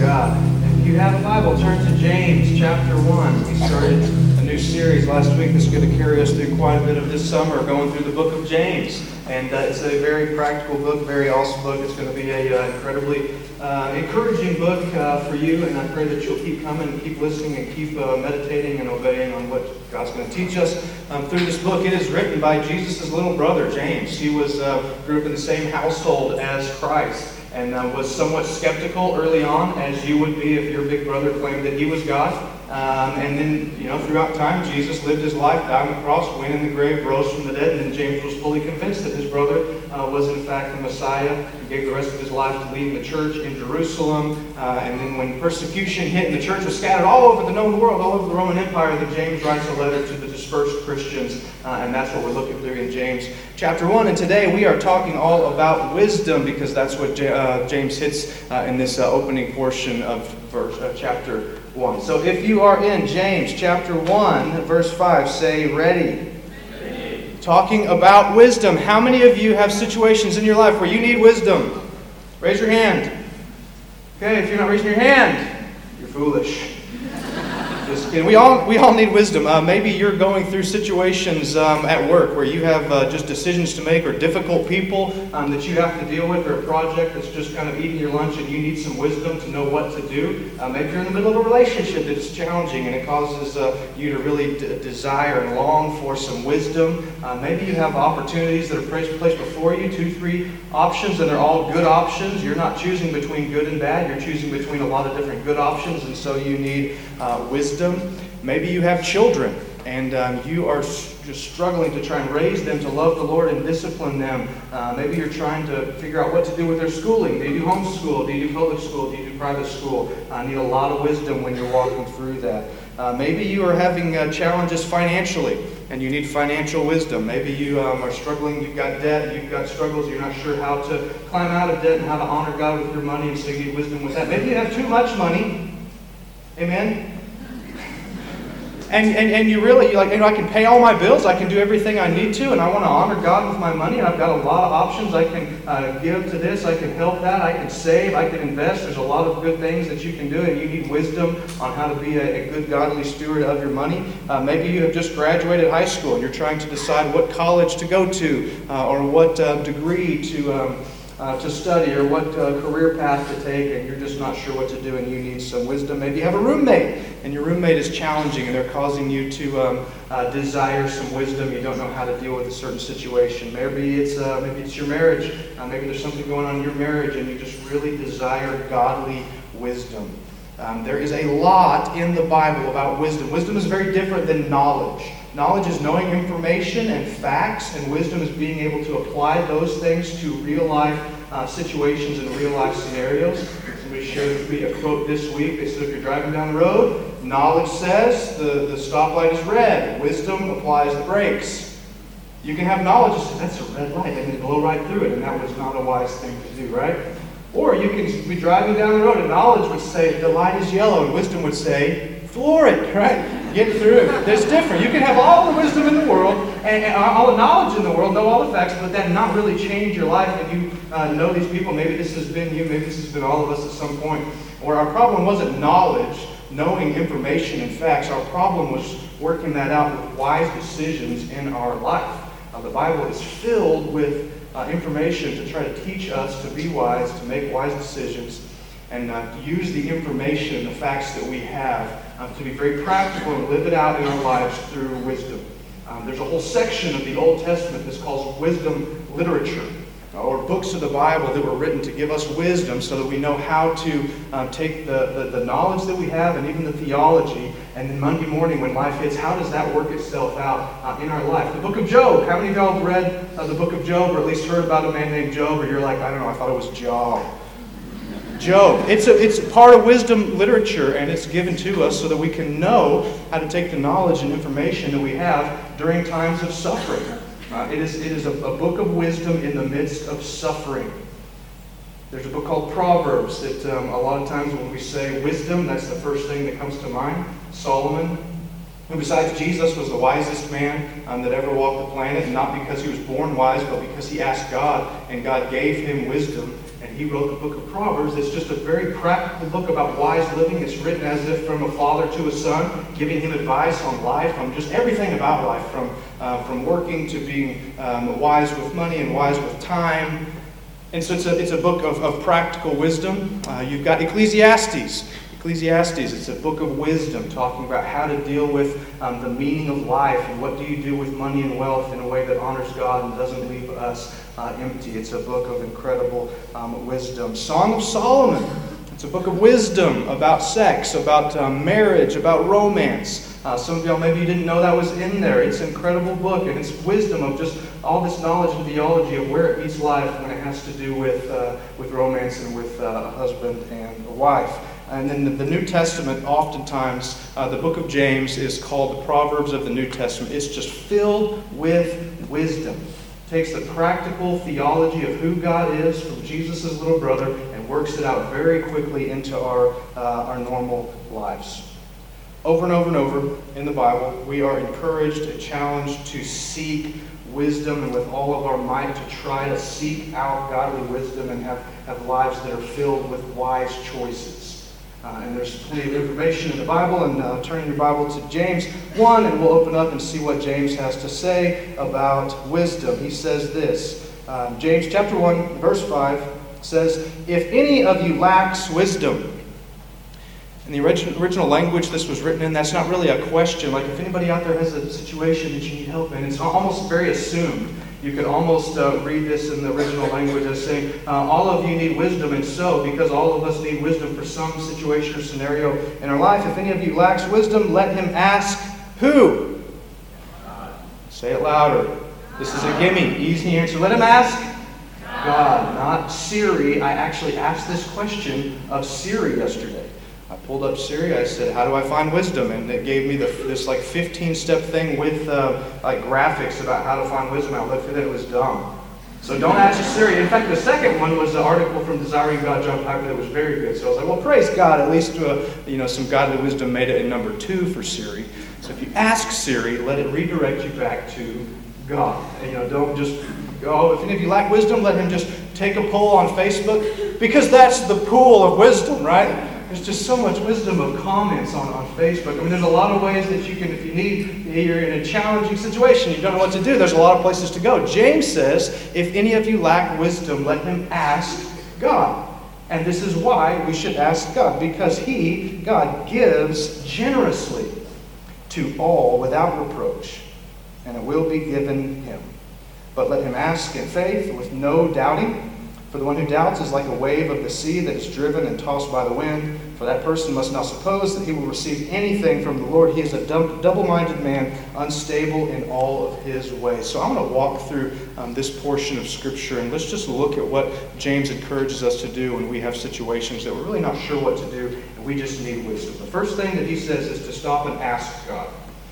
God. If you have a Bible, turn to James chapter 1. We started a new series last week that's going to carry us through quite a bit of this summer, going through the book of James. And it's a very practical book, very awesome book. It's going to be an incredibly encouraging book for you, and I pray that you'll keep coming and keep listening and keep meditating and obeying on what God's going to teach us through this book. It is written by Jesus' little brother, James. He grew up in the same household as Christ, and was somewhat skeptical early on, as you would be if your big brother claimed that he was God. And then, throughout time, Jesus lived his life, died on the cross, went in the grave, rose from the dead, and then James was fully convinced that his brother was in fact the Messiah. He gave the rest of his life to leading the church in Jerusalem. And then when persecution hit and the church was scattered all over the known world, all over the Roman Empire, then James writes a letter to the dispersed Christians. And that's what we're looking through in James chapter 1. And today we are talking all about wisdom, because that's what James hits in this opening portion of chapter 1. So if you are in James chapter 1, verse 5, say ready. Ready. Talking about wisdom. How many of you have situations in your life where you need wisdom? Raise your hand. Okay, if you're not raising your hand, you're foolish. Just kidding. We all need wisdom. Maybe you're going through situations at work where you have just decisions to make, or difficult people that you have to deal with, or a project that's just kind of eating your lunch and you need some wisdom to know what to do. Maybe you're in the middle of a relationship that's challenging and it causes you to really desire and long for some wisdom. Maybe you have opportunities that are placed before you, 2, 3 options, and they're all good options. You're not choosing between good and bad. You're choosing between a lot of different good options, and so you need wisdom. Maybe you have children, and you are just struggling to try and raise them to love the Lord and discipline them. Maybe you're trying to figure out what to do with their schooling. Do you do homeschool? Do you do public school? Do you do private school? Need a lot of wisdom when you're walking through that. Maybe you are having challenges financially, and you need financial wisdom. Maybe you are struggling, you've got debt, you've got struggles, you're not sure how to climb out of debt and how to honor God with your money, and so you need wisdom with that. Maybe you have too much money. Amen? And you're like, I can pay all my bills, I can do everything I need to, and I want to honor God with my money, and I've got a lot of options. I can give to this, I can help that, I can save, I can invest. There's a lot of good things that you can do, and you need wisdom on how to be a good, godly steward of your money. Maybe you have just graduated high school, and you're trying to decide what college to go to, or what degree to study, or what career path to take, and you're just not sure what to do, and you need some wisdom. Maybe you have a roommate, and your roommate is challenging, and they're causing you to desire some wisdom. You don't know how to deal with a certain situation. Maybe it's your marriage. Maybe there's something going on in your marriage, and you just really desire godly wisdom. There is a lot in the Bible about wisdom. Wisdom is very different than knowledge. Knowledge is knowing information and facts, and wisdom is being able to apply those things to real-life situations and real-life scenarios. Somebody shared with me a quote this week. They said, if you're driving down the road, knowledge says the stoplight is red. Wisdom applies the brakes. You can have knowledge that says, that's a red light, and then blow right through it, and that was not a wise thing to do, right? Or you can be driving down the road, and knowledge would say, the light is yellow, and wisdom would say, floor it, right? Get through it. There's different. You can have all the wisdom in the world and all the knowledge in the world, know all the facts, but then not really change your life. And you know these people. Maybe this has been you. Maybe this has been all of us at some point. Where our problem wasn't knowledge, knowing information and facts. Our problem was working that out with wise decisions in our life. The Bible is filled with information to try to teach us to be wise, to make wise decisions, and use the information, the facts that we have, to be very practical and live it out in our lives through wisdom. There's a whole section of the Old Testament that's called wisdom literature, or books of the Bible that were written to give us wisdom so that we know how to take the knowledge that we have and even the theology, and then Monday morning when life hits, how does that work itself out in our life? The book of Job. How many of y'all have read the book of Job, or at least heard about a man named Job, or you're like, I don't know, I thought it was Job. Job. It's part of wisdom literature, and it's given to us so that we can know how to take the knowledge and information that we have during times of suffering. It is a book of wisdom in the midst of suffering. There's a book called Proverbs that a lot of times when we say wisdom, that's the first thing that comes to mind. Solomon, who besides Jesus was the wisest man that ever walked the planet, not because he was born wise, but because he asked God, and God gave him wisdom. And And he wrote the book of Proverbs. It's just a very practical book about wise living. It's written as if from a father to a son, giving him advice on life, on just everything about life, from working to being wise with money and wise with time. And so it's a book of practical wisdom. You've got Ecclesiastes. Ecclesiastes, it's a book of wisdom, talking about how to deal with the meaning of life and what do you do with money and wealth in a way that honors God and doesn't leave us empty. It's a book of incredible wisdom. Song of Solomon, it's a book of wisdom about sex, about marriage, about romance. Some of y'all, maybe you didn't know that was in there. It's an incredible book, and it's wisdom of just all this knowledge and theology of where it meets life when it has to do with romance and with a husband and a wife. And then the New Testament, oftentimes, the book of James is called the Proverbs of the New Testament. It's just filled with wisdom. It takes the practical theology of who God is from Jesus' little brother and works it out very quickly into our normal lives. Over and over and over in the Bible, we are encouraged and challenged to seek wisdom and with all of our might to try to seek out godly wisdom and have lives that are filled with wise choices. And there's plenty of information in the Bible, and turn your Bible to James 1, and we'll open up and see what James has to say about wisdom. He says this, James chapter 1, verse 5 says, "If any of you lacks wisdom," in the original language this was written in, that's not really a question. Like if anybody out there has a situation that you need help in, it's almost very assumed. You could almost read this in the original language as saying, all of you need wisdom, and so, because all of us need wisdom for some situation or scenario in our life, if any of you lacks wisdom, let him ask who? God. Say it louder. This is a gimme, easy answer. Let him ask God, not Siri. I actually asked this question of Siri yesterday. I pulled up Siri, I said, how do I find wisdom? And it gave me this like 15-step thing with like graphics about how to find wisdom. I looked at it, it was dumb. So don't ask Siri. In fact, the second one was an article from Desiring God, John Piper, that was very good. So I was like, well, praise God, at least some godly wisdom made it in number 2 for Siri. So if you ask Siri, let it redirect you back to God. And, don't just go, if any of you lack wisdom, let him just take a poll on Facebook, because that's the pool of wisdom, right? There's just so much wisdom of comments on Facebook. I mean, there's a lot of ways that you can, if you're in a challenging situation, you don't know what to do, there's a lot of places to go. James says, if any of you lack wisdom, let him ask God. And this is why we should ask God, because God, gives generously to all without reproach, and it will be given him. But let him ask in faith with no doubting. For the one who doubts is like a wave of the sea that is driven and tossed by the wind. For that person must not suppose that he will receive anything from the Lord. He is a double-minded man, unstable in all of his ways. So I'm going to walk through this portion of Scripture, and let's just look at what James encourages us to do when we have situations that we're really not sure what to do, and we just need wisdom. The first thing that he says is to stop and ask God.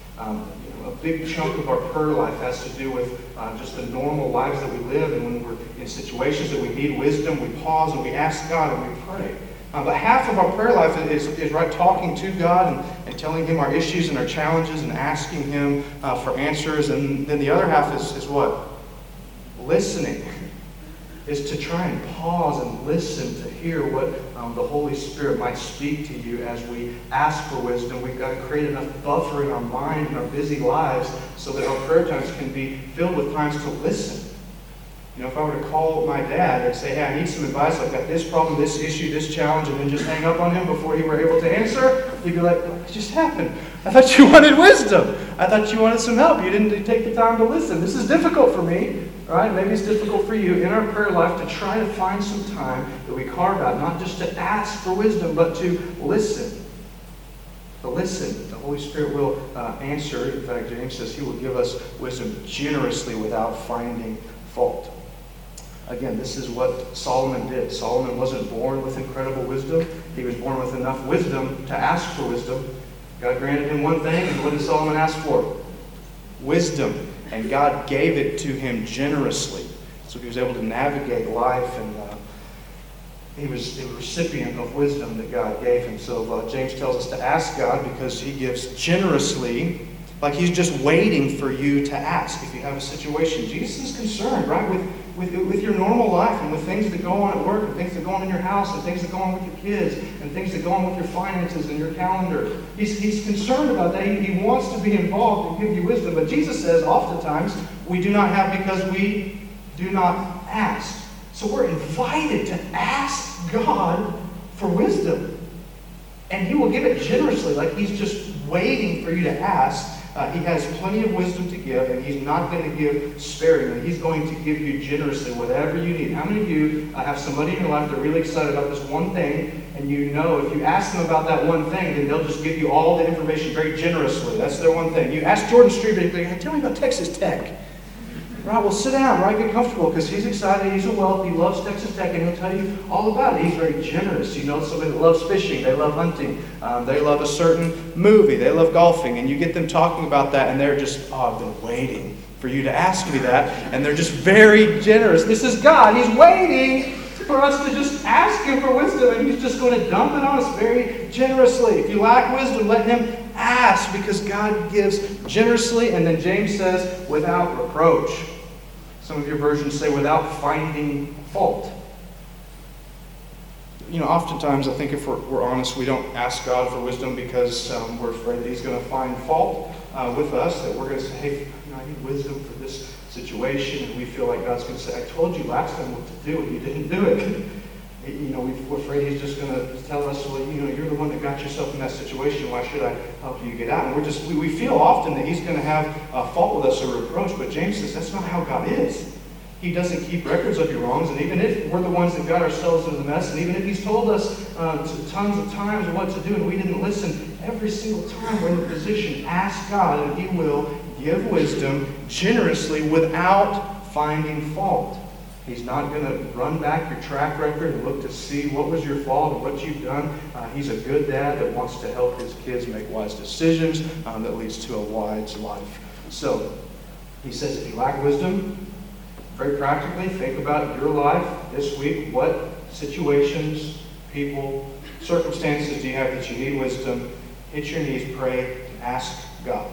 A big chunk of our prayer life has to do with just the normal lives that we live, and when we're in situations that we need wisdom, we pause and we ask God and we pray. But half of our prayer life is right talking to God and telling him our issues and our challenges and asking him for answers, and then the other half is what? Listening. Is to try and pause and listen to hear what the Holy Spirit might speak to you as we ask for wisdom. We've got to create enough buffer in our mind and our busy lives so that our prayer times can be filled with times to listen. If I were to call my dad and say, hey, I need some advice, I've got this problem, this issue, this challenge, and then just hang up on him before he were able to answer, he'd be like, what just happened? I thought you wanted wisdom. I thought you wanted some help. You didn't take the time to listen. This is difficult for me, right? Maybe it's difficult for you in our prayer life to try to find some time that we carve out, not just to ask for wisdom, but to listen. To listen. The Holy Spirit will answer. In fact, James says he will give us wisdom generously without finding fault. Again, this is what Solomon did. Solomon wasn't born with incredible wisdom. He was born with enough wisdom to ask for wisdom. God granted him one thing, and what did Solomon ask for? Wisdom. And God gave it to him generously. So he was able to navigate life, and he was a recipient of wisdom that God gave him. So James tells us to ask God because he gives generously Like he's just waiting for you to ask if you have a situation. Jesus is concerned, right, with your normal life and with things that go on at work and things that go on in your house and things that go on with your kids and things that go on with your finances and your calendar. He's concerned about that. He wants to be involved and give you wisdom. But Jesus says oftentimes we do not have because we do not ask. So we're invited to ask God for wisdom. And He will give it generously, like He's just waiting for you to ask. He has plenty of wisdom to give, and He's not going to give sparingly. He's going to give you generously whatever you need. How many of you have somebody in your life that are really excited about this one thing, and you know if you ask them about that one thing, then they'll just give you all the information very generously. That's their one thing. You ask Jordan Streeter, hey, tell me about Texas Tech. Right, well, sit down, right? Get comfortable, because he's excited. He's a wealthy. He loves Texas Tech, and he'll tell you all about it. He's very generous. You know, somebody that loves fishing. They love hunting. They love a certain movie. They love golfing. And you get them talking about that, and they're just, I've been waiting for you to ask me that. And they're just very generous. This is God. He's waiting for us to just ask Him for wisdom, and He's just going to dump it on us very generously. If you lack wisdom, let Him ask, because God gives generously. And then James says, without reproach. Some of your versions say, without finding fault. You know, oftentimes I think if we're honest, we don't ask God for wisdom because we're afraid that He's going to find fault with us, that we're going to say, hey, I need wisdom for this situation, and we feel like God's going to say, I told you last time what to do, and you didn't do it. You know, we're afraid He's just going to tell us, well, you know, you're the one that got yourself in that situation. Why should I help you get out? And we feel often that He's going to have fault with us or reproach. But James says that's not how God is. He doesn't keep records of your wrongs. And even if we're the ones that got ourselves into the mess, and even if He's told us tons of times what to do and we didn't listen, every single time we're in the position, ask God, and He will give wisdom generously without finding fault. He's not going to run back your track record and look to see what was your fault and what you've done. He's a good dad that wants to help his kids make wise decisions that leads to a wise life. So, he says if you lack wisdom, very practically, think about your life this week. What situations, people, circumstances do you have that you need wisdom? Hit your knees, pray, and ask God.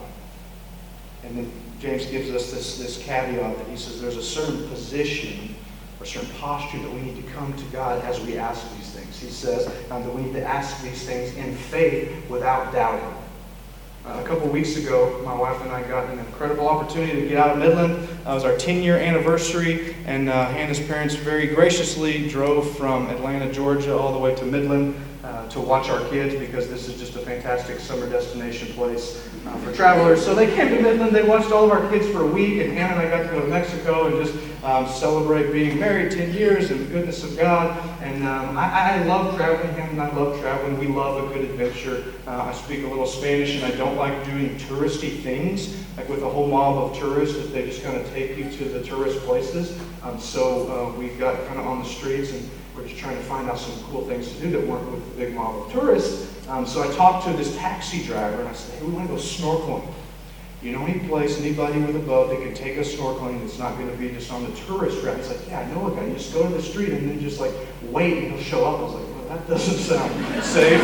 And then James gives us this caveat that he says there's a certain position or a certain posture that we need to come to God as we ask these things. He says that we need to ask these things in faith without doubting. A couple weeks ago, my wife and I got an incredible opportunity to get out of Midland. It was our 10-year anniversary, and Hannah's parents very graciously drove from Atlanta, Georgia, all the way to Midland to watch our kids, because this is just a fantastic summer destination place for travelers. So they came to Midland, they watched all of our kids for a week, and Hannah and I got to go to Mexico and just celebrate being married 10 years and the goodness of God. And I love traveling. Hannah and I love traveling. We love a good adventure. I speak a little Spanish, and I don't like doing touristy things, like with a whole mob of tourists that they just kind of take you to the tourist places. So we got kind of on the streets, and we're just trying to find out some cool things to do that weren't with the big mob of tourists. So I talked to this taxi driver, and I said, hey, we want to go snorkeling. You know any place, anybody with a boat that can take us snorkeling that's not going to be just on the tourist route? He's like, yeah, I know a guy. You just go to the street and then just like wait and he'll show up. I was like, well, that doesn't sound safe.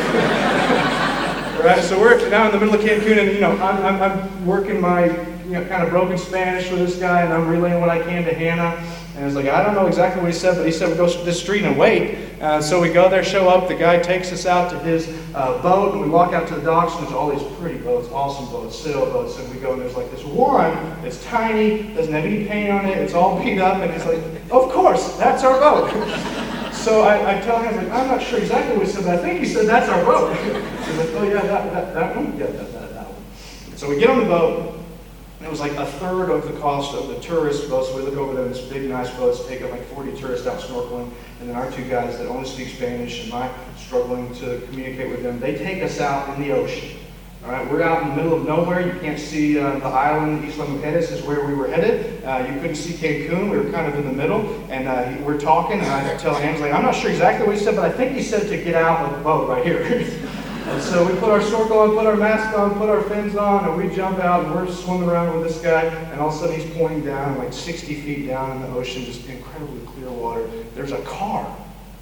Right, so we're now in the middle of Cancun, and I'm working my kind of broken Spanish with this guy, and I'm relaying what I can to Hannah. And it's like, I don't know exactly what he said, but he said we go to this street and wait. So we go there, show up. The guy takes us out to his boat, and we walk out to the docks, and there's all these pretty boats, awesome boats, sailboats. And we go, and there's like this one that's tiny, doesn't have any paint on it, it's all beat up, and it's like, of course, that's our boat. So I tell him, like, I'm not sure exactly what he said, but I think he said that's our boat. He's like, oh yeah, that one? Yeah, that one. So we get on the boat. It was like a third of the cost of the tourist boat. So we look over there, this big, nice boats, take up like 40 tourists out snorkeling. And then our two guys that only speak Spanish, and I'm struggling to communicate with them, they take us out in the ocean. All right, we're out in the middle of nowhere. You can't see the island. Isla Mujeres is where we were headed. You couldn't see Cancun. We were kind of in the middle. And we're talking, and I tell Hannah, like, I'm not sure exactly what he said, but I think he said to get out of the boat right here. And so we put our snorkel on, put our mask on, put our fins on, and we jump out, and we're swimming around with this guy, and all of a sudden he's pointing down, like 60 feet down in the ocean, just incredibly clear water. There's a car. It's like,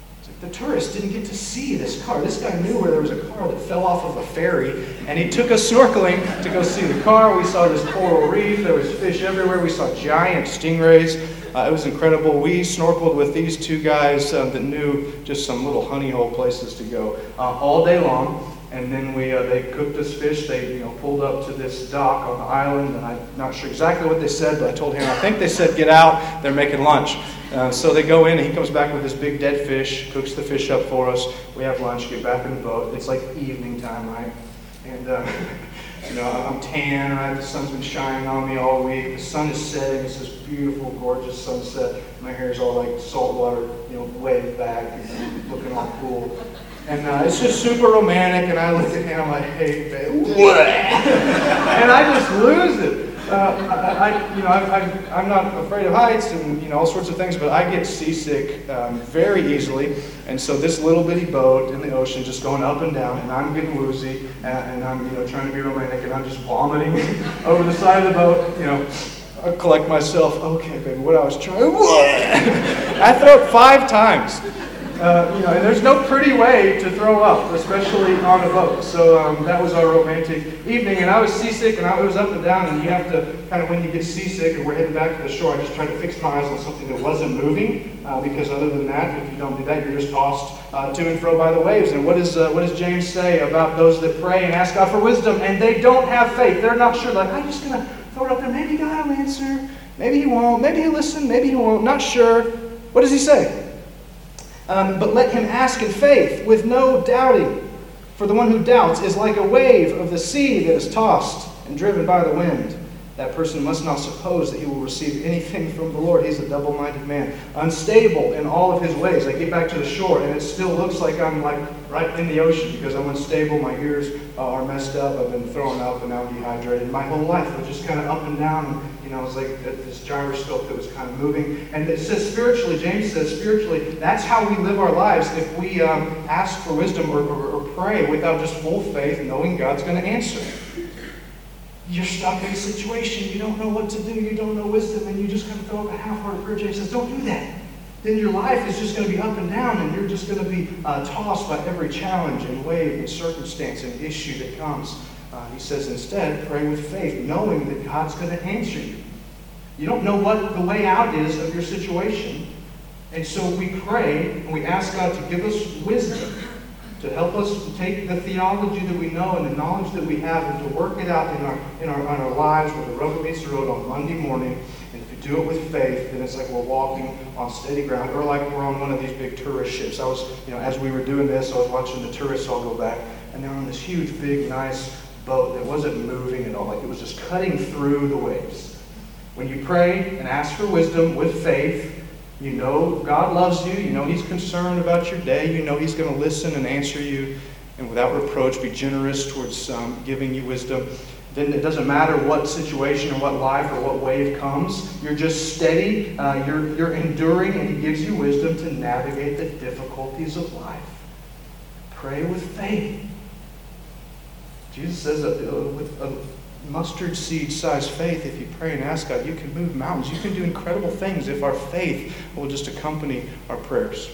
the tourist didn't get to see this car. This guy knew where there was a car that fell off of a ferry, and he took us snorkeling to go see the car. We saw this coral reef. There was fish everywhere. We saw giant stingrays. It was incredible. We snorkeled with these two guys that knew just some little honey hole places to go all day long. And then they cooked us fish. They pulled up to this dock on the island, and I'm not sure exactly what they said, but I told him, I think they said, get out, they're making lunch. So they go in, and he comes back with this big dead fish, cooks the fish up for us. We have lunch, get back in the boat. It's like evening time, right? And I'm tan, right? The sun's been shining on me all week. The sun is setting. It's this beautiful, gorgeous sunset. My hair's all like salt water, waved back, looking all cool. And it's just super romantic, and I look at him, I'm like, hey, babe. And I just lose it. I'm not afraid of heights and all sorts of things, but I get seasick very easily. And so this little bitty boat in the ocean just going up and down, and I'm getting woozy, and I'm trying to be romantic, and I'm just vomiting over the side of the boat. I collect myself. Okay, baby, what I was trying. I throw it 5 times. And there's no pretty way to throw up, especially on a boat. So that was our romantic evening, and I was seasick, and I was up and down, and you have to kind of, when you get seasick and we're heading back to the shore, I just tried to fix my eyes on something that wasn't moving, because other than that, if you don't do that, you're just tossed to and fro by the waves. And what does James say about those that pray and ask God for wisdom, and they don't have faith? They're not sure, like, I'm just going to throw it up there. Maybe God will answer. Maybe he won't. Maybe he'll listen. Maybe he won't. Not sure. What does he say? But let him ask in faith, with no doubting. For the one who doubts is like a wave of the sea that is tossed and driven by the wind. That person must not suppose that he will receive anything from the Lord. He's a double-minded man, unstable in all of his ways. I get back to the shore, and it still looks like I'm right in the ocean because I'm unstable. My ears are messed up. I've been throwing up, and now I'm dehydrated. My whole life was just kind of up and down. It was like this gyroscope that was kind of moving. And it says spiritually, James says spiritually, that's how we live our lives if we ask for wisdom or pray without just full faith, knowing God's going to answer. You're stuck in a situation, you don't know what to do, you don't know wisdom, and you just kind of throw up a half-hearted prayer. James says, don't do that. Then your life is just going to be up and down, and you're just going to be tossed by every challenge and wave and circumstance and issue that comes. He says instead, pray with faith, knowing that God's going to answer you. You don't know what the way out is of your situation, and so we pray and we ask God to give us wisdom, to help us to take the theology that we know and the knowledge that we have and to work it out in our lives where the rubber meets the road on Monday morning. And if you do it with faith, then it's like we're walking on steady ground, or like we're on one of these big tourist ships. I was, as we were doing this, I was watching the tourists all go back, and they're on this huge, big, nice boat that wasn't moving at all. Like it was just cutting through the waves. When you pray and ask for wisdom with faith, you know God loves you. You know He's concerned about your day. You know He's going to listen and answer you, and without reproach be generous towards giving you wisdom. Then it doesn't matter what situation or what life or what wave comes. You're just steady. You're enduring, and He gives you wisdom to navigate the difficulties of life. Pray with faith. Jesus says that with a mustard seed sized faith, if you pray and ask God, you can move mountains. You can do incredible things if our faith will just accompany our prayers.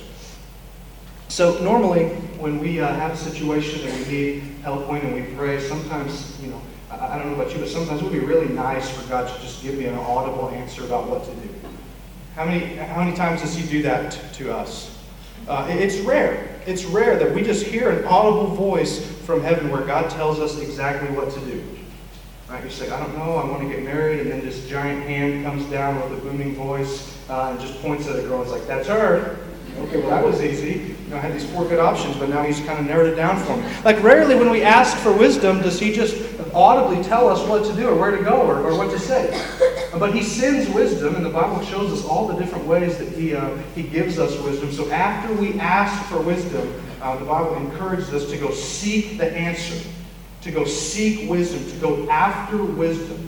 So normally when we have a situation that we need help with and we pray, sometimes, I don't know about you, but sometimes it would be really nice for God to just give me an audible answer about what to do. How many times does He do that to us? It's rare. It's rare that we just hear an audible voice from heaven where God tells us exactly what to do. Right? You say, I don't know, I want to get married, and then this giant hand comes down with a booming voice and just points at a girl and is like, that's her. Okay, well that was easy. I had these 4 good options, but now He's kind of narrowed it down for me. Like rarely when we ask for wisdom does He just audibly tell us what to do or where to go or what to say. But He sends wisdom, and the Bible shows us all the different ways that He gives us wisdom. So after we ask for wisdom, the Bible encourages us to go seek the answer, to go seek wisdom, to go after wisdom.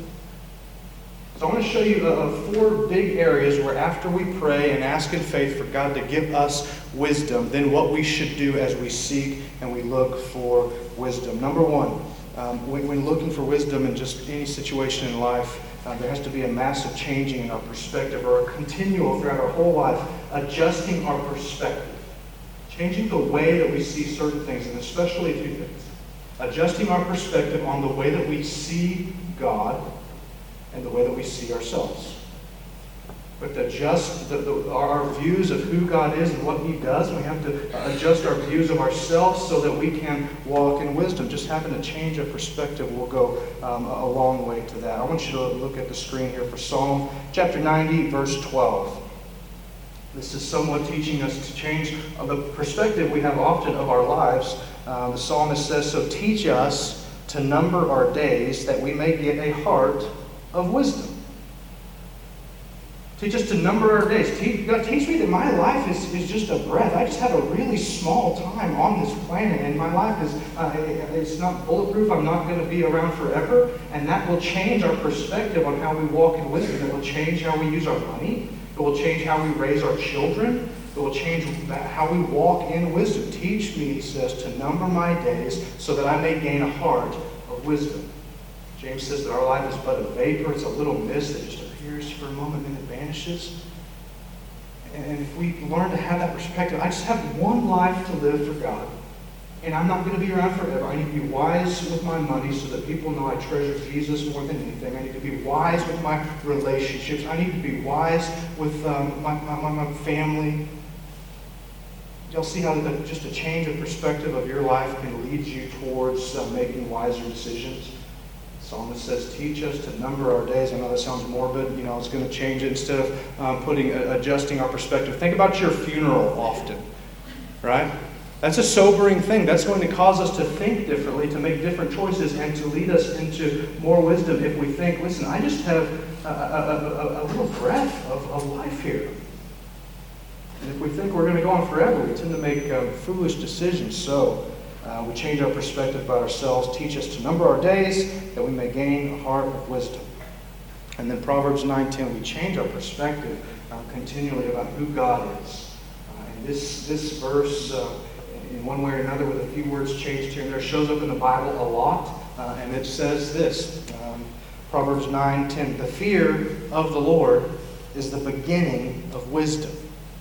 So I want to show you 4 big areas where after we pray and ask in faith for God to give us wisdom, then what we should do as we seek and we look for wisdom. Number 1, when looking for wisdom in just any situation in life, there has to be a massive changing in our perspective, or a continual throughout our whole life, adjusting our perspective. Changing the way that we see certain things, and especially two things. Adjusting our perspective on the way that we see God and the way that we see ourselves. But to adjust our views of who God is and what He does, and we have to adjust our views of ourselves so that we can walk in wisdom. Just having to change our perspective will go a long way to that. I want you to look at the screen here for Psalm chapter 90, verse 12. This is somewhat teaching us to change the perspective we have often of our lives. The psalmist says, "So teach us to number our days, that we may get a heart of wisdom." Teach us to number our days. God, teach me that my life is just a breath. I just have a really small time on this planet, and my life is it's not bulletproof. I'm not going to be around forever, and that will change our perspective on how we walk in wisdom. It will change how we use our money. It will change how we raise our children. It will change how we walk in wisdom. Teach me, he says, to number my days so that I may gain a heart of wisdom. James says that our life is but a vapor. It's a little mist that just appears for a moment and it vanishes. And if we learn to have that perspective, I just have one life to live for God. And I'm not going to be around forever. I need to be wise with my money so that people know I treasure Jesus more than anything. I need to be wise with my relationships. I need to be wise with my family. You'll see how just a change of perspective of your life can lead you towards making wiser decisions. The psalmist says, teach us to number our days. I know that sounds morbid. It's going to change it instead of adjusting our perspective. Think about your funeral often, right? That's a sobering thing. That's going to cause us to think differently, to make different choices, and to lead us into more wisdom if we think, listen, I just have a little breath of life here. And if we think we're going to go on forever, we tend to make foolish decisions. So we change our perspective about ourselves. Teach us to number our days that we may gain a heart of wisdom. And then Proverbs 9:10, we change our perspective continually about who God is. And this verse, in one way or another, with a few words changed here and there, shows up in the Bible a lot. And it says this, Proverbs 9:10, the fear of the Lord is the beginning of wisdom.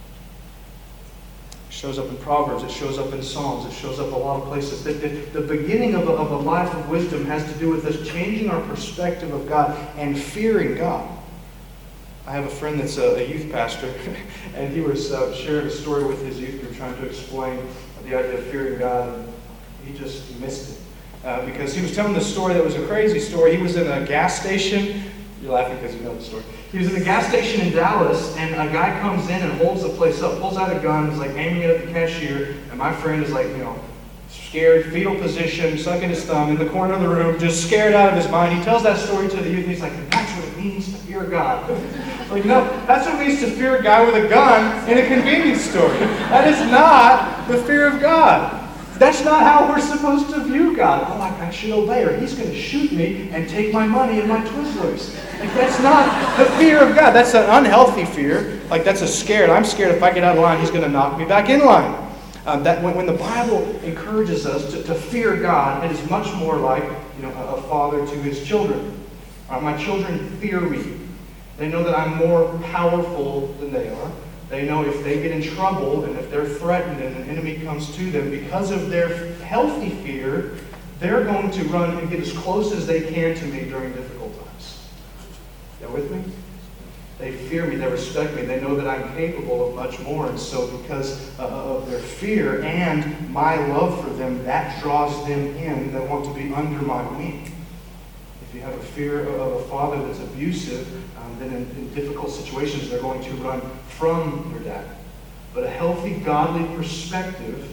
It shows up in Proverbs, it shows up in Psalms, it shows up a lot of places. The beginning of a life of wisdom has to do with us changing our perspective of God and fearing God. I have a friend that's a youth pastor, and he was sharing a story with his youth group trying to explain the idea of fearing God, and he just missed it. Because he was telling this story that was a crazy story. He was in a gas station. You're laughing because you know the story. He was in a gas station in Dallas, and a guy comes in and holds the place up, pulls out a gun, is like aiming it at the cashier, and my friend is like, scared, fetal position, sucking his thumb in the corner of the room, just scared out of his mind. He tells that story to the youth, and he's like, that's what it means to fear God. Like, no, that's what it means to fear a guy with a gun in a convenience store. That is not the fear of God. That's not how we're supposed to view God. Oh, I should obey, or he's going to shoot me and take my money and my Twizzlers. Like, that's not the fear of God. That's an unhealthy fear. Like, that's a scared. I'm scared if I get out of line, he's going to knock me back in line. That when the Bible encourages us to fear God, it is much more like a father to his children. My children fear me. They know that I'm more powerful than they are. They know if they get in trouble and if they're threatened and an enemy comes to them, because of their healthy fear, they're going to run and get as close as they can to me during difficult times. You with me? They fear me, they respect me, they know that I'm capable of much more, and so because of their fear and my love for them, that draws them in. They want to be under my wing. If you have a fear of a father that's abusive, then in difficult situations they're going to run from their dad. But a healthy, godly perspective,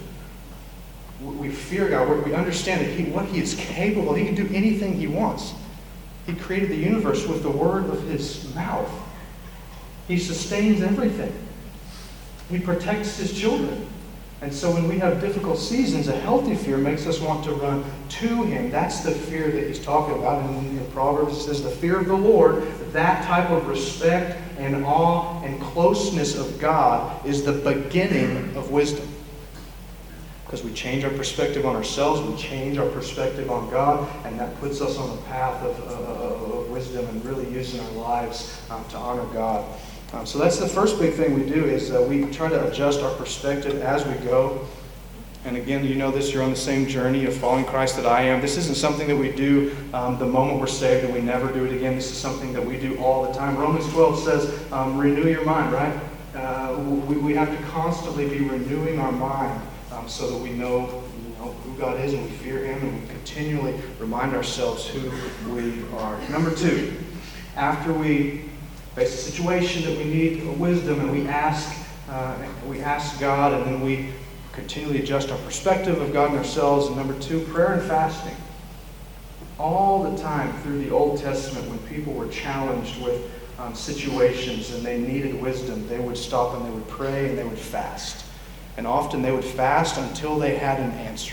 we fear God. We understand that what He is capable of. He can do anything He wants. He created the universe with the word of His mouth. He sustains everything. He protects His children. And so when we have difficult seasons, a healthy fear makes us want to run to Him. That's the fear that he's talking about. And in Proverbs it says, the fear of the Lord, that type of respect and awe and closeness of God is the beginning of wisdom. Because we change our perspective on ourselves, we change our perspective on God, and that puts us on the path of wisdom and really using our lives to honor God. So that's the first big thing we do is we try to adjust our perspective as we go. And again, you know this, you're on the same journey of following Christ that I am. This isn't something that we do the moment we're saved and we never do it again. This is something that we do all the time. Romans 12 says, renew your mind, right? We have to constantly be renewing our mind so that we know who God is and we fear Him and we continually remind ourselves who we are. Number 2, after we face a situation that we need wisdom and we ask God, and then we continually adjust our perspective of God and ourselves. And number 2, prayer and fasting. All the time through the Old Testament, when people were challenged with situations and they needed wisdom, they would stop and they would pray and they would fast. And often they would fast until they had an answer.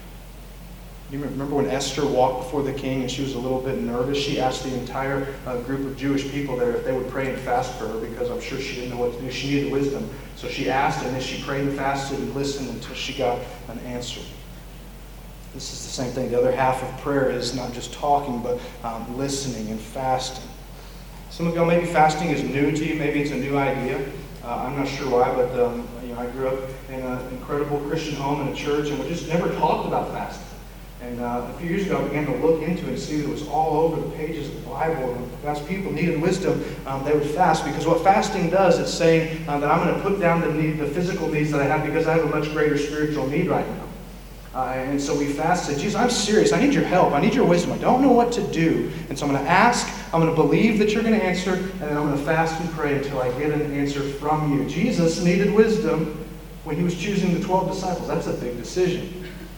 You remember when Esther walked before the king and she was a little bit nervous? She asked the entire group of Jewish people there if they would pray and fast for her, because I'm sure she didn't know what to do. She needed wisdom. So she asked, and then she prayed and fasted and listened until she got an answer. This is the same thing. The other half of prayer is not just talking, but listening and fasting. Some of y'all, maybe fasting is new to you. Maybe it's a new idea. I'm not sure why, but I grew up in an incredible Christian home and a church, and we just never talked about fasting. And a few years ago, I began to look into it and see that it was all over the pages of the Bible. And as people needed wisdom, they would fast. Because what fasting does is saying that I'm going to put down the physical needs that I have because I have a much greater spiritual need right now. And so we fast and say, Jesus, I'm serious. I need your help. I need your wisdom. I don't know what to do. And so I'm going to ask. I'm going to believe that you're going to answer. And then I'm going to fast and pray until I get an answer from you. Jesus needed wisdom when He was choosing the 12 disciples. That's a big decision.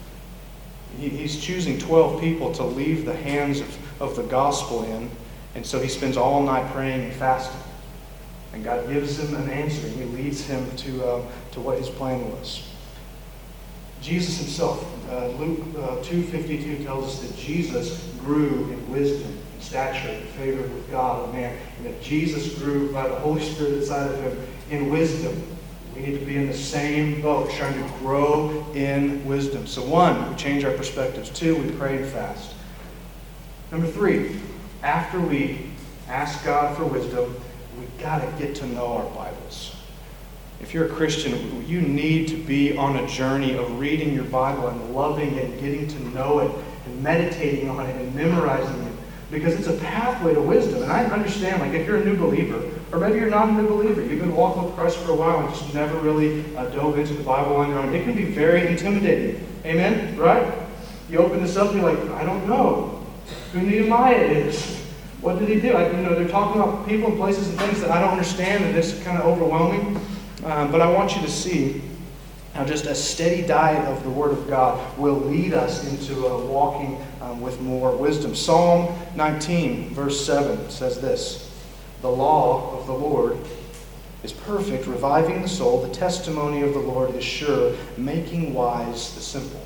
He's choosing 12 people to leave the hands of the gospel in. And so He spends all night praying and fasting. And God gives him an answer. He leads him to what His plan was. Jesus Himself, Luke 2:52 tells us that Jesus grew in wisdom, in stature, in favor with God and man. And that Jesus grew by the Holy Spirit inside of Him in wisdom. We need to be in the same boat, trying to grow in wisdom. So 1, we change our perspectives. 2, we pray and fast. Number 3, after we ask God for wisdom, we've got to get to know our Bibles. If you're a Christian, you need to be on a journey of reading your Bible and loving it and getting to know it and meditating on it and memorizing it. Because it's a pathway to wisdom. And I understand, like, if you're a new believer, or maybe you're not a new believer, you've been walking with Christ for a while and just never really dove into the Bible on your own, it can be very intimidating. Amen? Right? You open this up and you're like, I don't know who Nehemiah is. What did he do? They're talking about people and places and things that I don't understand, and it's kind of overwhelming. But I want you to see how just a steady diet of the Word of God will lead us into walking with more wisdom. Psalm 19, verse 7 says this: "The law of the Lord is perfect, reviving the soul. The testimony of the Lord is sure, making wise the simple."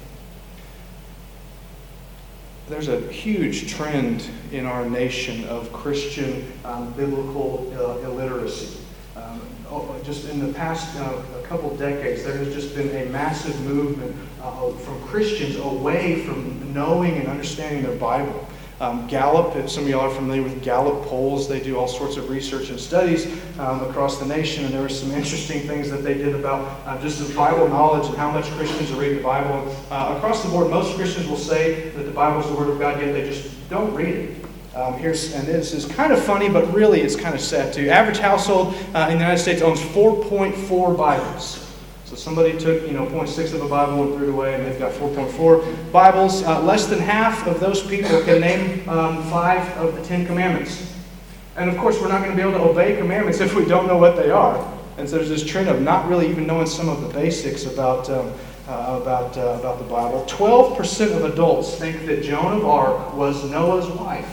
There's a huge trend in our nation of Christian biblical illiteracy. Just in the past a couple decades, there has just been a massive movement from Christians away from knowing and understanding their Bible. Gallup, if some of y'all are familiar with Gallup polls, they do all sorts of research and studies across the nation, and there were some interesting things that they did about just the Bible knowledge and how much Christians read the Bible. Across the board, most Christians will say that the Bible is the Word of God, yet they just don't read it. And this is kind of funny, but really it's kind of sad too. Average household in the United States owns 4.4 Bibles. So somebody took 0.6 of a Bible and threw it away, and they've got 4.4 Bibles. Less than half of those people can name 5 of the 10 commandments. And of course, we're not going to be able to obey commandments if we don't know what they are. And so there's this trend of not really even knowing some of the basics about the Bible. 12% of adults think that Joan of Arc was Noah's wife.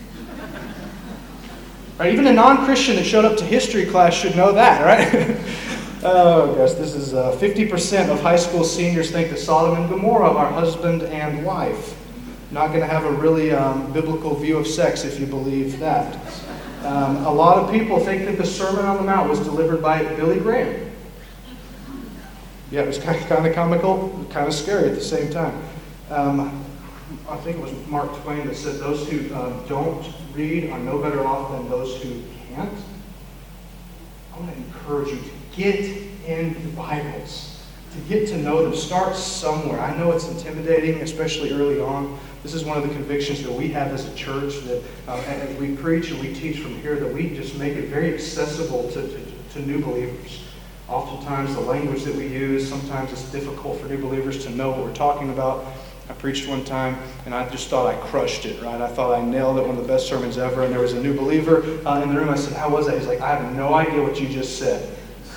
Right, even a non-Christian that showed up to history class should know that, right? Oh gosh, this is 50% of high school seniors think that Sodom and Gomorrah are husband and wife. Not going to have a really biblical view of sex if you believe that. A lot of people think that the Sermon on the Mount was delivered by Billy Graham. Yeah, it was kind of comical, kind of scary at the same time. I think it was Mark Twain that said those who don't read are no better off than those who can't. I want to encourage you to get in the Bibles, to get to know them. Start somewhere. I know it's intimidating, especially early on. This is one of the convictions that we have as a church, that as we preach and we teach from here, that we just make it very accessible to new believers. Oftentimes the language that we use, sometimes it's difficult for new believers to know what we're talking about. I preached one time, and I just thought I crushed it, right? I thought I nailed it, one of the best sermons ever, and there was a new believer in the room. I said, how was that? He's like, I have no idea what you just said.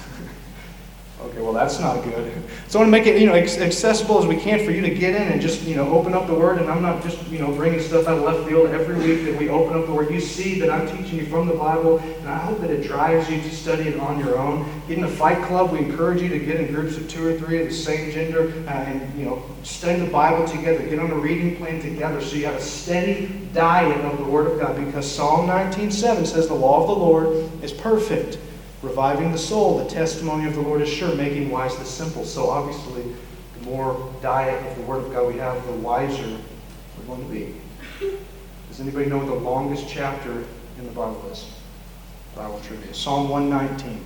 Okay, well, that's not good. So I want to make it, accessible as we can for you to get in and just, open up the Word. And I'm not just, bringing stuff out of left field. Every week that we open up the Word, you see that I'm teaching you from the Bible, and I hope that it drives you to study it on your own. Get in a fight club. We encourage you to get in groups of 2 or 3 of the same gender and, study the Bible together. Get on a reading plan together so you have a steady diet of the Word of God, because Psalm 19:7 says the law of the Lord is perfect, reviving the soul. The testimony of the Lord is sure, making wise the simple. So obviously, the more diet of the Word of God we have, the wiser we're going to be. Does anybody know what the longest chapter in the Bible is? Bible trivia. Psalm 119.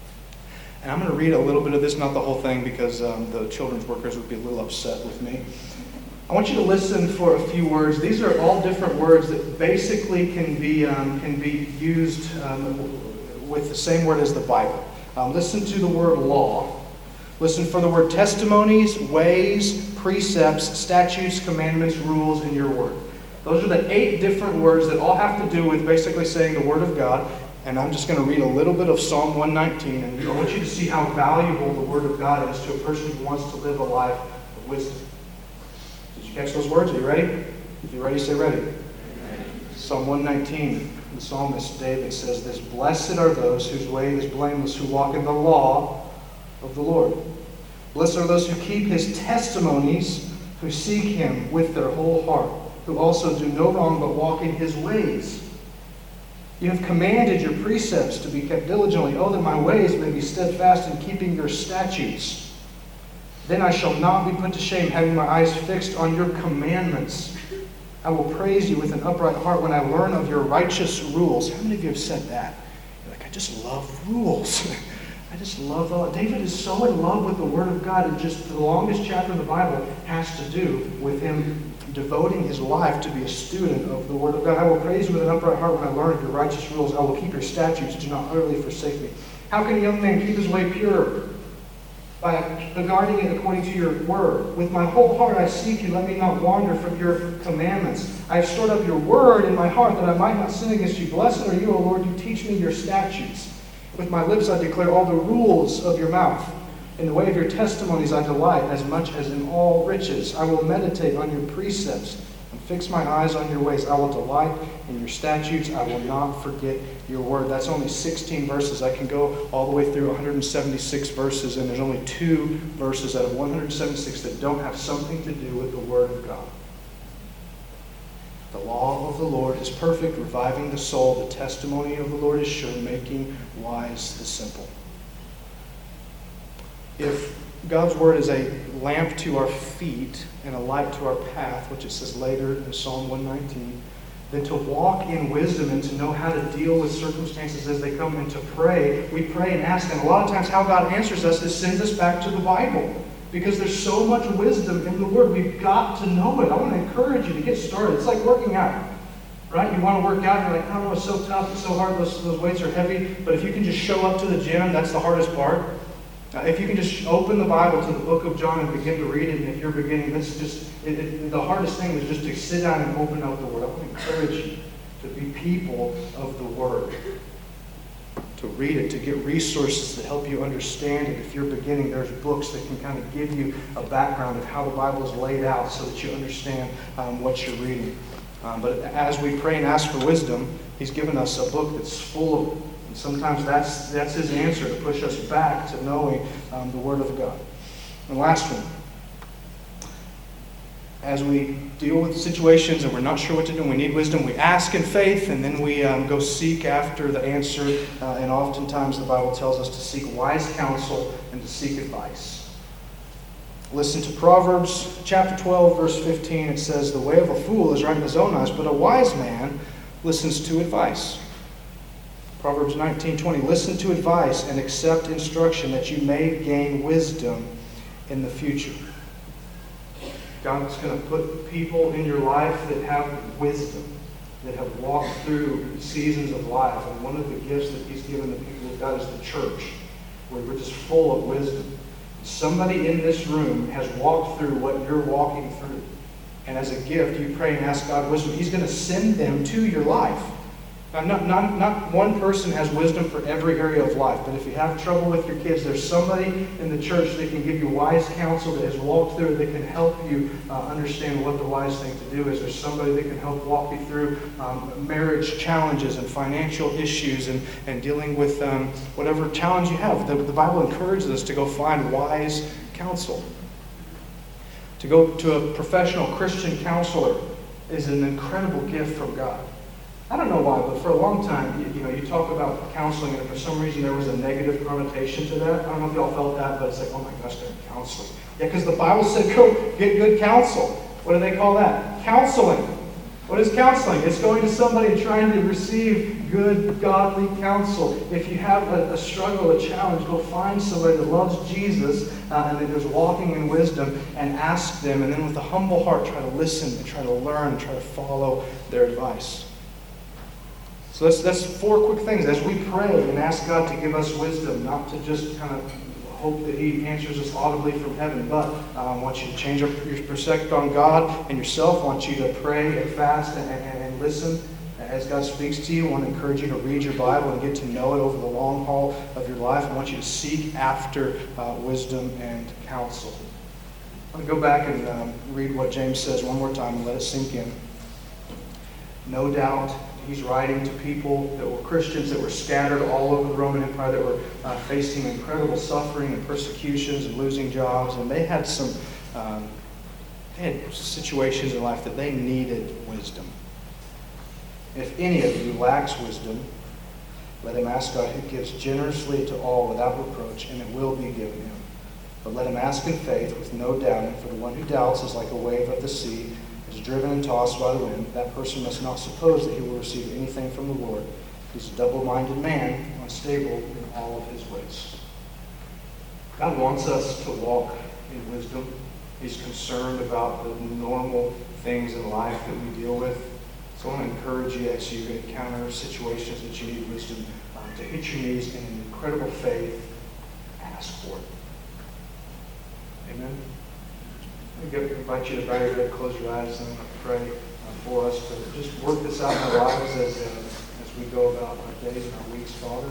And I'm going to read a little bit of this, not the whole thing, because the children's workers would be a little upset with me. I want you to listen for a few words. These are all different words that basically can be used with the same word as the Bible. Listen to the word law. Listen for the word testimonies, ways, precepts, statutes, commandments, rules in your word. Those are the 8 different words that all have to do with basically saying the Word of God. And I'm just going to read a little bit of Psalm 119. And I want you to see how valuable the Word of God is to a person who wants to live a life of wisdom. Did you catch those words? Are you ready? If you're ready, say ready. Psalm 119. The psalmist David says this: Blessed are those whose way is blameless, who walk in the law of the Lord. Blessed are those who keep his testimonies, who seek him with their whole heart, who also do no wrong but walk in his ways. You have commanded your precepts to be kept diligently. Oh, that my ways may be steadfast in keeping your statutes. Then I shall not be put to shame, having my eyes fixed on your commandments. I will praise you with an upright heart when I learn of your righteous rules. How many of you have said that? You're like, I just love rules. I just love the law. David is so in love with the Word of God, and just the longest chapter of the Bible has to do with him devoting his life to be a student of the Word of God. I will praise you with an upright heart when I learn of your righteous rules. I will keep your statutes. Do not utterly forsake me. How can a young man keep his way pure? By guarding it according to your word. With my whole heart I seek you. Let me not wander from your commandments. I have stored up your word in my heart that I might not sin against you. Blessed are you, O Lord, you teach me your statutes. With my lips I declare all the rules of your mouth. In the way of your testimonies I delight, as much as in all riches. I will meditate on your precepts and fix my eyes on your ways. I will delight in your statutes. I will not forget your word. That's only 16 verses. I can go all the way through 176 verses, and there's only 2 verses out of 176 that don't have something to do with the Word of God. The law of the Lord is perfect, reviving the soul. The testimony of the Lord is sure, making wise the simple. If God's Word is a lamp to our feet and a light to our path, which it says later in Psalm 119, then to walk in wisdom and to know how to deal with circumstances as they come, and to pray, we pray and ask. And a lot of times how God answers us is sends us back to the Bible, because there's so much wisdom in the Word. We've got to know it. I want to encourage you to get started. It's like working out, right? You want to work out, and you're like, I don't know, it's so tough, it's so hard, those weights are heavy. But if you can just show up to the gym, that's the hardest part. If you can just open the Bible to the book of John and begin to read it, and if you're beginning, that's just, the hardest thing is just to sit down and open up the Word. I want to encourage you to be people of the Word, to read it, to get resources that help you understand it. If you're beginning, there's books that can kind of give you a background of how the Bible is laid out so that you understand what you're reading. But as we pray and ask for wisdom, He's given us a book that's full of it. And sometimes that's his answer, to push us back to knowing the Word of God. And last one. As we deal with situations and we're not sure what to do and we need wisdom, we ask in faith, and then we go seek after the answer. And oftentimes the Bible tells us to seek wise counsel and to seek advice. Listen to Proverbs chapter 12, verse 15. It says, the way of a fool is right in his own eyes, but a wise man listens to advice. Proverbs 19:20, listen to advice and accept instruction that you may gain wisdom in the future. God's going to put people in your life that have wisdom, that have walked through seasons of life. And one of the gifts that He's given the people of God is the church, where we're just full of wisdom. Somebody in this room has walked through what you're walking through. And as a gift, you pray and ask God wisdom. He's going to send them to your life. Now, not one person has wisdom for every area of life, but if you have trouble with your kids, there's somebody in the church that can give you wise counsel, that has walked through it, that can help you understand what the wise thing to do is. There's somebody that can help walk you through marriage challenges and financial issues and dealing with whatever challenge you have. The Bible encourages us to go find wise counsel. To go to a professional Christian counselor is an incredible gift from God. I don't know why, but for a long time, you talk about counseling, and for some reason there was a negative connotation to that. I don't know if y'all felt that, but it's like, oh my gosh, they're counseling. Yeah, because the Bible said go get good counsel. What do they call that? Counseling. What is counseling? It's going to somebody and trying to receive good, godly counsel. If you have a struggle, a challenge, go find somebody that loves Jesus and that is walking in wisdom and ask them, and then with a humble heart try to listen and try to learn and try to follow their advice. So that's 4 quick things. As we pray and ask God to give us wisdom, not to just kind of hope that He answers us audibly from heaven, but I want you to change your perspective on God and yourself. I want you to pray and fast and listen as God speaks to you. I want to encourage you to read your Bible and get to know it over the long haul of your life. I want you to seek after wisdom and counsel. I'm going to go back and read what James says one more time and let it sink in. No doubt, he's writing to people that were Christians that were scattered all over the Roman Empire, that were facing incredible suffering and persecutions and losing jobs. And they had situations in life that they needed wisdom. If any of you lacks wisdom, let him ask God, who gives generously to all without reproach, and it will be given him. But let him ask in faith with no doubting, for the one who doubts is like a wave of the sea, is driven and tossed by the wind. That person must not suppose that he will receive anything from the Lord. He's a double-minded man, unstable in all of his ways. God wants us to walk in wisdom. He's concerned about the normal things in life that we deal with. So I want to encourage you as you encounter situations that you need wisdom, to hit your knees and in incredible faith, ask for it. Amen. I invite you to bow your head, close your eyes, and I'm going to pray for us to just work this out in our lives as we go about our days and our weeks, Father.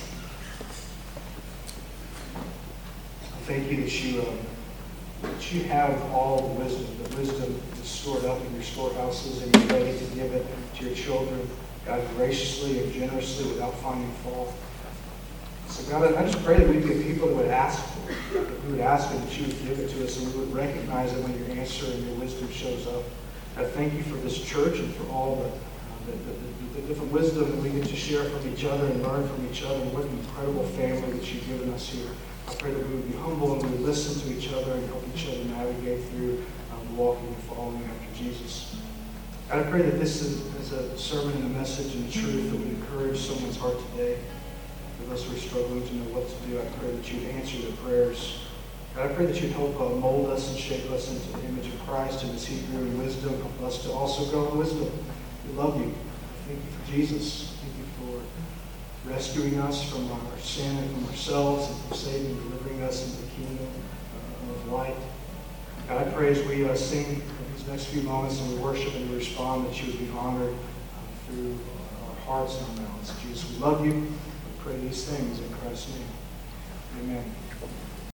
I thank you that you have all the wisdom. The wisdom is stored up in your storehouses, and you're ready to give it to your children, God, graciously and generously without finding fault. So God, I just pray that we'd be a people that would ask for it, that we would ask it, that you would give it to us, and we would recognize it when your answer and your wisdom shows up. I thank you for this church and for all the different wisdom that we get to share from each other and learn from each other. And what an incredible family that you've given us here. I pray that we would be humble and we would listen to each other and help each other navigate through walking and following after Jesus. God, I pray that this is a sermon and a message and a truth that would encourage someone's heart today. For those who are struggling to know what to do, I pray that you would answer their prayers. God, I pray that you'd help mold us and shape us into the image of Christ, and as He grew in wisdom, help us to also grow in wisdom. We love you. Thank you for Jesus. Thank you for rescuing us from our sin and from ourselves, and from saving and delivering us into the kingdom of light. God, I pray as we sing these next few moments and we worship and we respond, that you would be honored through our hearts and our mouths. Jesus, we love you. We pray these things in Christ's name. Amen.